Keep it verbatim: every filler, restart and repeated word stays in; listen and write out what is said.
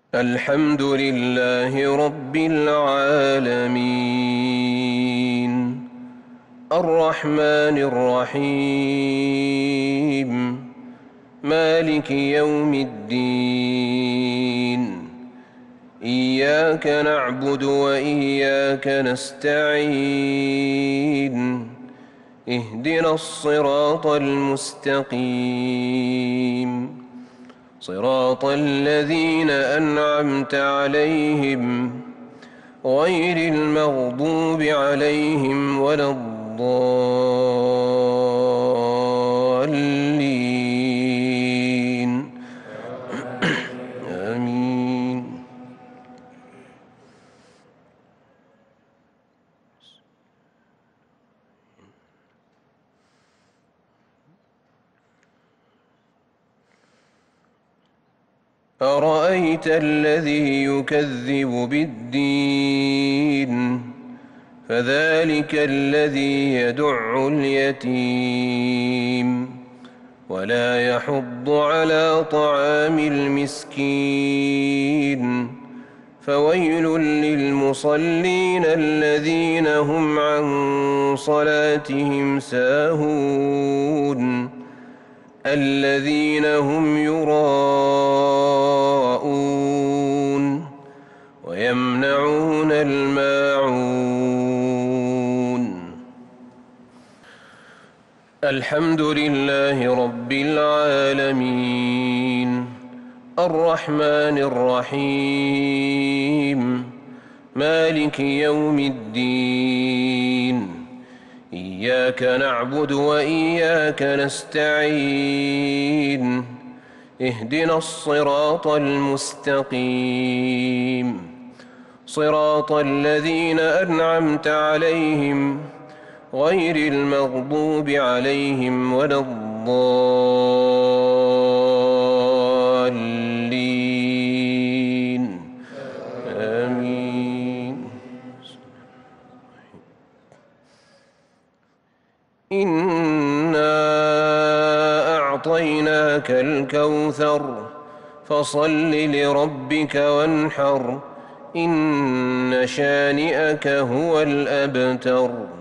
الحمد لله رب العالمين الرحمن الرحيم مالك يوم الدين إياك نعبد وإياك نستعين اهدنا الصراط المستقيم صراط الذين أنعمت عليهم غير المغضوب عليهم ولا الضالين آمين. أرأيت الذي يكذب بالدين فذلك الذي يدع اليتيم ولا يحض على طعام المسكين فويل للمصلين الذين هم عن صلاتهم ساهون الذين هم يراءون ويمنعون الماعون. الحمد لله رب العالمين الرحمن الرحيم مالك يوم الدين إياك نعبد وإياك نستعين اهدنا الصراط المستقيم صراط الذين أنعمت عليهم غير المغضوب عليهم ولا الضالين آمين. إنا أعطيناك الكوثر فصل لربك وانحر إن شانئك هو الأبتر.